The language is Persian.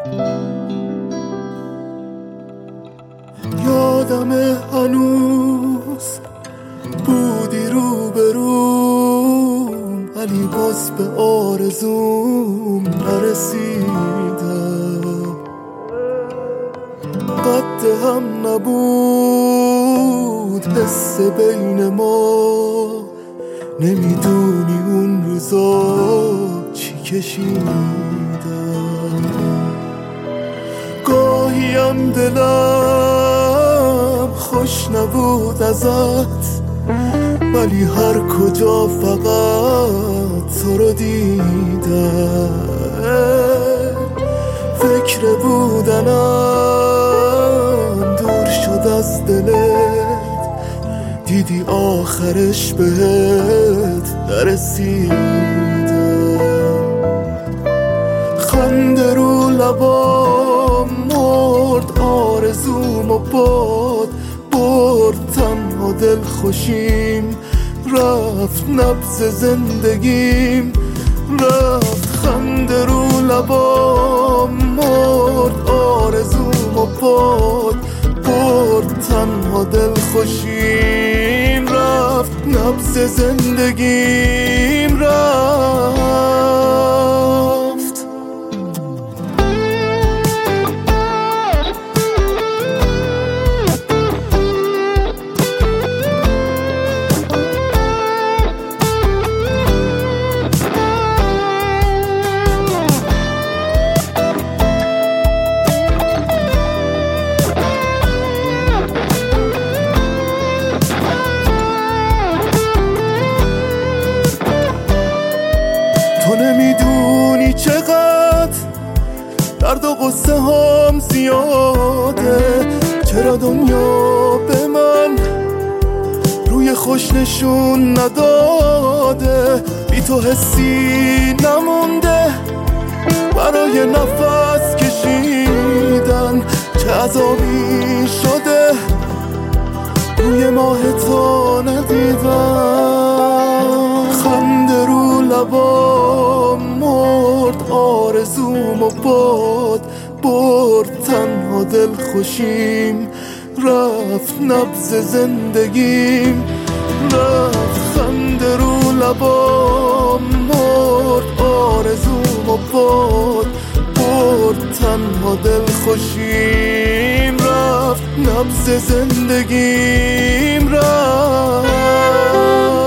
یادم هنوز بودی روبروم، ولی باز به آرزوم نرسیدم. قد هم نبود حس بین ما، نمیدونی اون روزا چی کشیدم. گاهیم دلم خوش نبود ازت، ولی هر کجا فقط تو رو دیدم. فکر بودنم دور شد از دلت، دیدی آخرش بهت نرسیدم. خنده رو لبام مرد آرزوم و باد برد، تنها دل خوشیم رفت، نبض زندگیم رفت. خنده رو لبام مرد آرزوم و باد برد، تنها دل خوشیم رفت، نبض زندگیم رفت. تو نمیدونی چقدر درد و قصه هم زیاده، چرا دنیا به من روی خوش نشون نداده. بی تو حسی نمونده برای نفس کشیدن، چه عذابی شده روی ماه تو ندیدم. خنده رو لبام مرد آرزوم و باد برد، تنها دل خوشیم رفت، نبض زندگیم رفت. خنده رو لبام مرد آرزوم و باد برد، تنها دل خوشیم رفت، نبض زندگیم رفت.